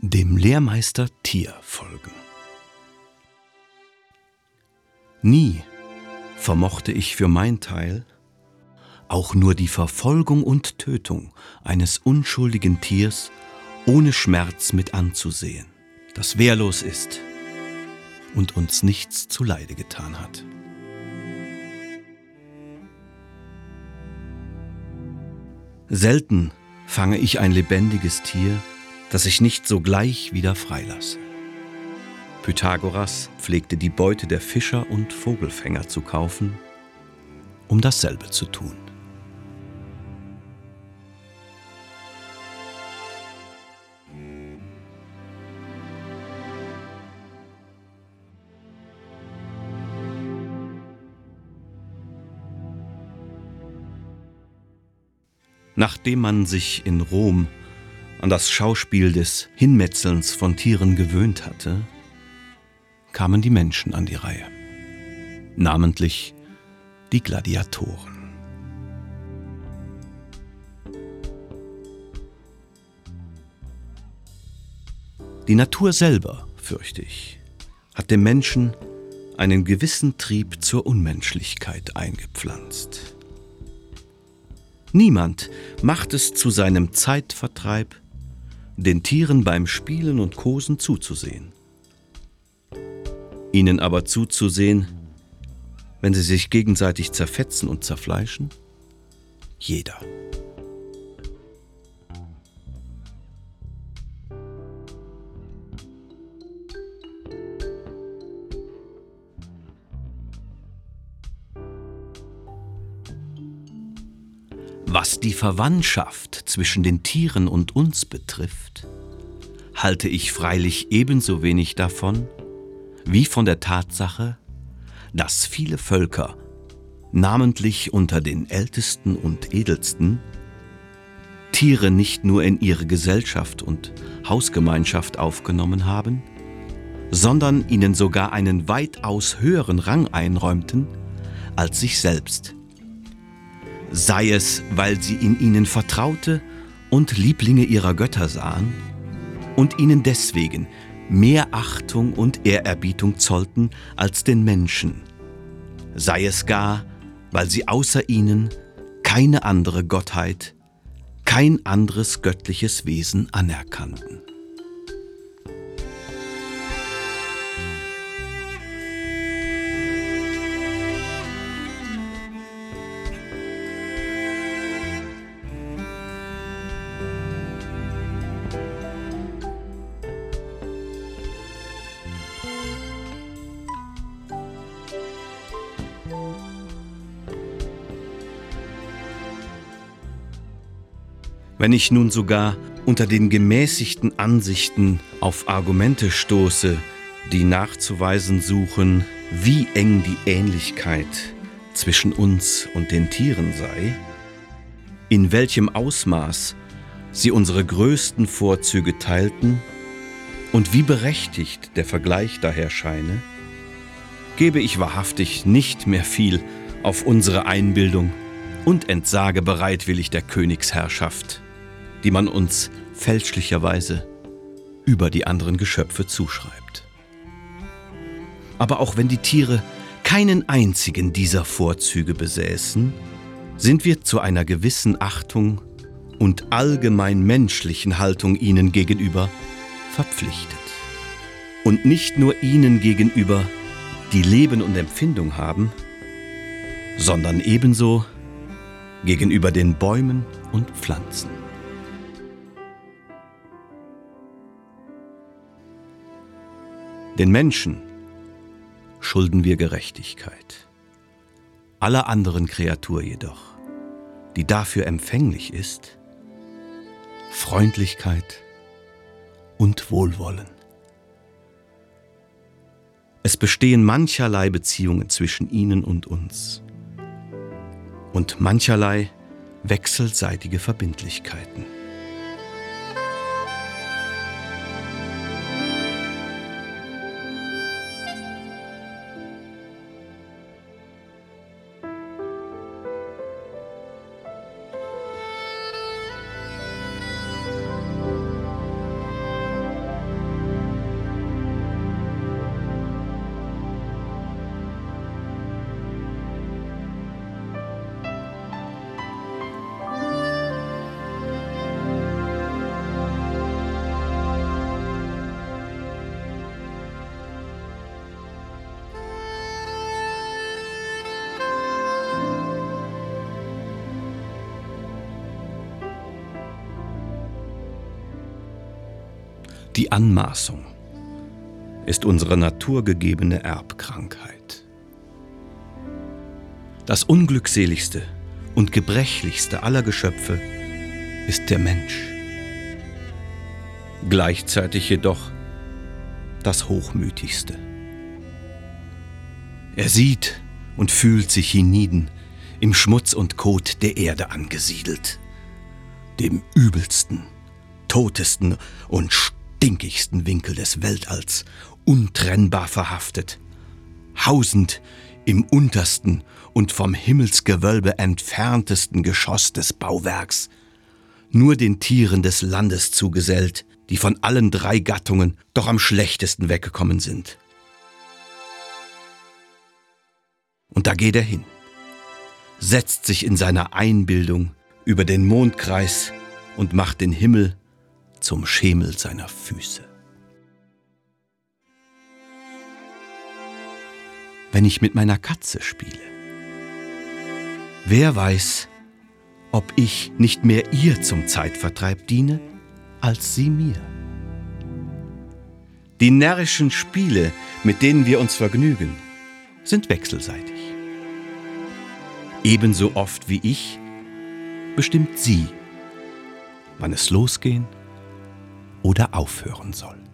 Dem Lehrmeister Tier folgen. Nie vermochte ich für mein Teil auch nur die Verfolgung und Tötung eines unschuldigen Tiers ohne Schmerz mit anzusehen, das wehrlos ist und uns nichts zuleide getan hat. Selten fange ich ein lebendiges Tier, das ich nicht sogleich wieder freilasse. Pythagoras pflegte die Beute der Fischer und Vogelfänger zu kaufen, um dasselbe zu tun. Nachdem man sich in Rom an das Schauspiel des Hinmetzelns von Tieren gewöhnt hatte, kamen die Menschen an die Reihe, namentlich die Gladiatoren. Die Natur selber, fürchte ich, hat dem Menschen einen gewissen Trieb zur Unmenschlichkeit eingepflanzt. Niemand macht es zu seinem Zeitvertreib, den Tieren beim Spielen und Kosen zuzusehen. Ihnen aber zuzusehen, wenn sie sich gegenseitig zerfetzen und zerfleischen? Jeder. Was die Verwandtschaft zwischen den Tieren und uns betrifft, halte ich freilich ebenso wenig davon, wie von der Tatsache, dass viele Völker, namentlich unter den Ältesten und Edelsten, Tiere nicht nur in ihre Gesellschaft und Hausgemeinschaft aufgenommen haben, sondern ihnen sogar einen weitaus höheren Rang einräumten als sich selbst. Sei es, weil sie in ihnen Vertraute und Lieblinge ihrer Götter sahen und ihnen deswegen mehr Achtung und Ehrerbietung zollten als den Menschen. Sei es gar, weil sie außer ihnen keine andere Gottheit, kein anderes göttliches Wesen anerkannten. Wenn ich nun sogar unter den gemäßigten Ansichten auf Argumente stoße, die nachzuweisen suchen, wie eng die Ähnlichkeit zwischen uns und den Tieren sei, in welchem Ausmaß sie unsere größten Vorzüge teilten und wie berechtigt der Vergleich daher scheine, gebe ich wahrhaftig nicht mehr viel auf unsere Einbildung und entsage bereitwillig der Königsherrschaft, die man uns fälschlicherweise über die anderen Geschöpfe zuschreibt. Aber auch wenn die Tiere keinen einzigen dieser Vorzüge besäßen, sind wir zu einer gewissen Achtung und allgemein menschlichen Haltung ihnen gegenüber verpflichtet. Und nicht nur ihnen gegenüber, die Leben und Empfindung haben, sondern ebenso gegenüber den Bäumen und Pflanzen. Den Menschen schulden wir Gerechtigkeit. Aller anderen Kreatur jedoch, die dafür empfänglich ist, Freundlichkeit und Wohlwollen. Es bestehen mancherlei Beziehungen zwischen ihnen und uns und mancherlei wechselseitige Verbindlichkeiten. Die Anmaßung ist unsere naturgegebene Erbkrankheit. Das unglückseligste und gebrechlichste aller Geschöpfe ist der Mensch. Gleichzeitig jedoch das hochmütigste. Er sieht und fühlt sich hienieden, im Schmutz und Kot der Erde angesiedelt, dem übelsten, totesten und stinkigsten Winkel des Weltalls untrennbar verhaftet, hausend im untersten und vom Himmelsgewölbe entferntesten Geschoss des Bauwerks, nur den Tieren des Landes zugesellt, die von allen 3 Gattungen doch am schlechtesten weggekommen sind. Und da geht er hin, setzt sich in seiner Einbildung über den Mondkreis und macht den Himmel zum Schemel seiner Füße. Wenn ich mit meiner Katze spiele, wer weiß, ob ich nicht mehr ihr zum Zeitvertreib diene, als sie mir. Die närrischen Spiele, mit denen wir uns vergnügen, sind wechselseitig. Ebenso oft wie ich bestimmt sie, wann es losgehen oder aufhören soll.